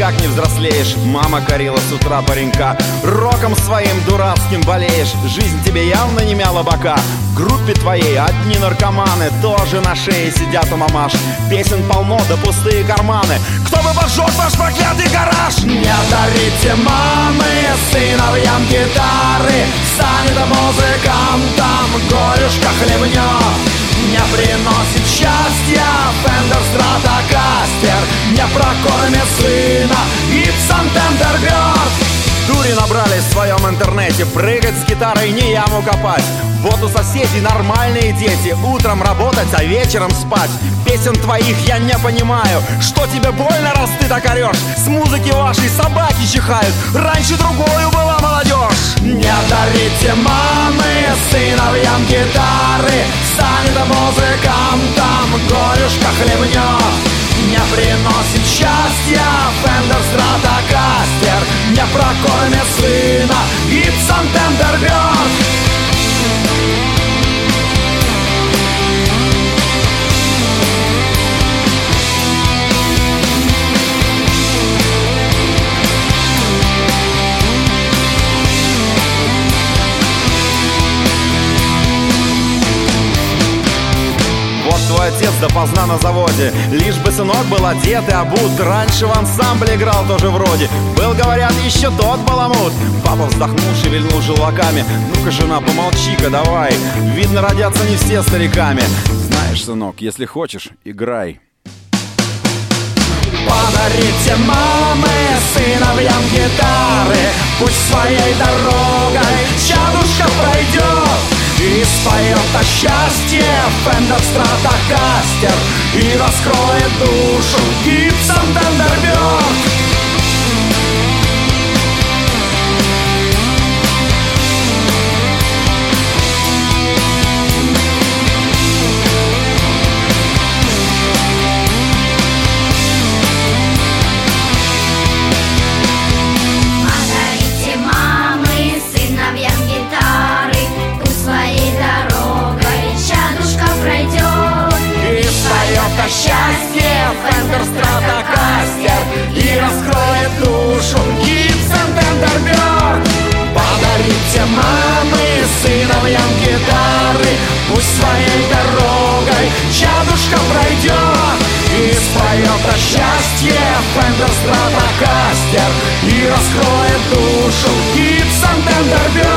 никак не взрослеешь. Мама корила с утра паренька, роком своим дурацким болеешь. Жизнь тебе явно не мяла бока. В группе твоей одни наркоманы, тоже на шее сидят у мамаш. Песен полно, да пустые карманы. Кто бы поджег ваш проклятый гараж? Не дарите мамы сыновьям гитары, станет музыкантом, горюшка хлебнет. Не приносит счастья Fender Stratocaster, не прокормит сына Gibson Thunderbird. Дури набрались в своем интернете, прыгать с гитарой не яму копать. Вот у соседей нормальные дети, утром работать, а вечером спать. Песен твоих я не понимаю, что тебе больно, раз ты так орешь? С музыки вашей собаки чихают, раньше другою была молодежь. Не дарите мамы сыновьям гитары, станет музыкантом, горюшка хлебнет. Не приносит счастья Fender Stratocaster, не прокормит сына Gibson Thunderbird. Твой отец допоздна на заводе, лишь бы сынок был одет и обут. Раньше в ансамбле играл тоже вроде, был, говорят, еще тот баламут. Папа вздохнул, шевельнул желваками. Ну-ка, жена, помолчи-ка, давай. Видно, родятся не все стариками. Знаешь, сынок, если хочешь, играй. Подарите мамы сыновьям гитары, пусть своей дорогой чадушка пройдет. И споет о счастье Fender Stratocaster, и раскроет душу Gibson Thunderbird. Счастье Fender Stratocaster, и раскроет душу Gibson Thunderbird. Подарите мамы сыновьям гитары, пусть своей дорогой чадушка пройдет. И споет о счастье Fender Stratocaster, и раскроет душу Gibson Thunderbird.